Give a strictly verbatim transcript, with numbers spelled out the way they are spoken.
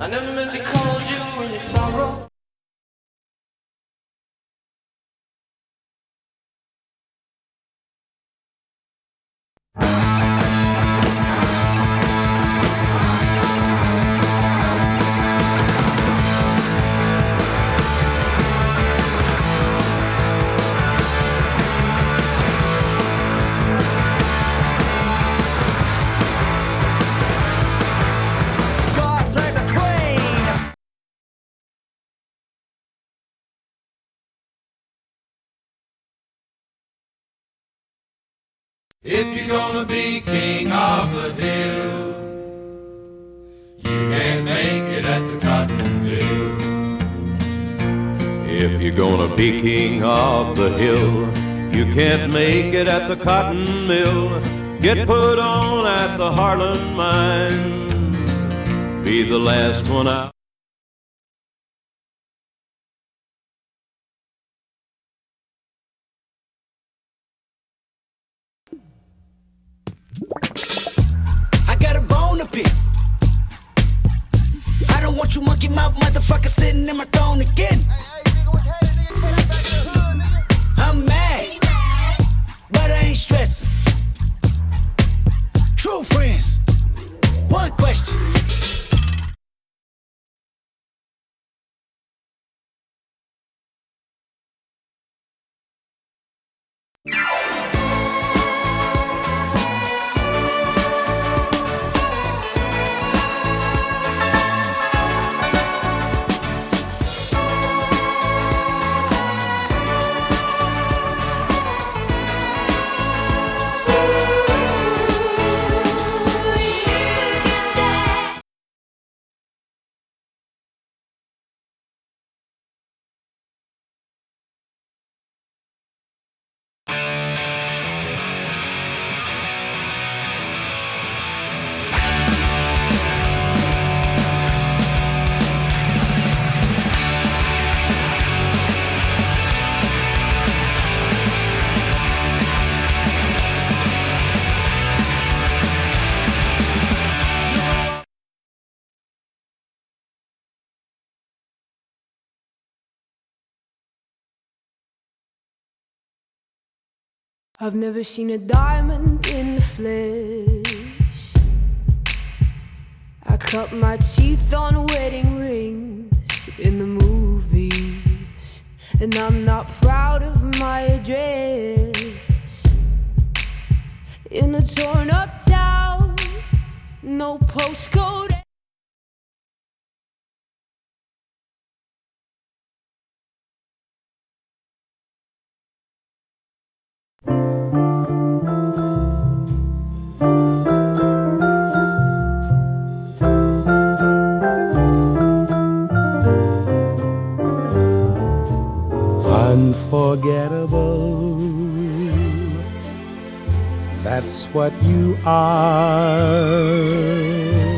I never meant to cause you any sorrow. If you're gonna be king of the hill, you can't make it at the cotton mill. If you're gonna be king of the hill, you can't make it at the cotton mill. Get put on at the Harlan mine, be the last one out. I got a bone to pick. I don't want you monkey mouth motherfucker sitting in my throne again. Hey, hey, nigga, what's happening? Nigga, came back to the hood, nigga. I'm mad, but I ain't stressing. True friends, one question. I've never seen a diamond in the flesh. I cut my teeth on wedding rings in the movies, and I'm not proud of my address. In a torn up town, no postcode. Unforgettable, that's what you are.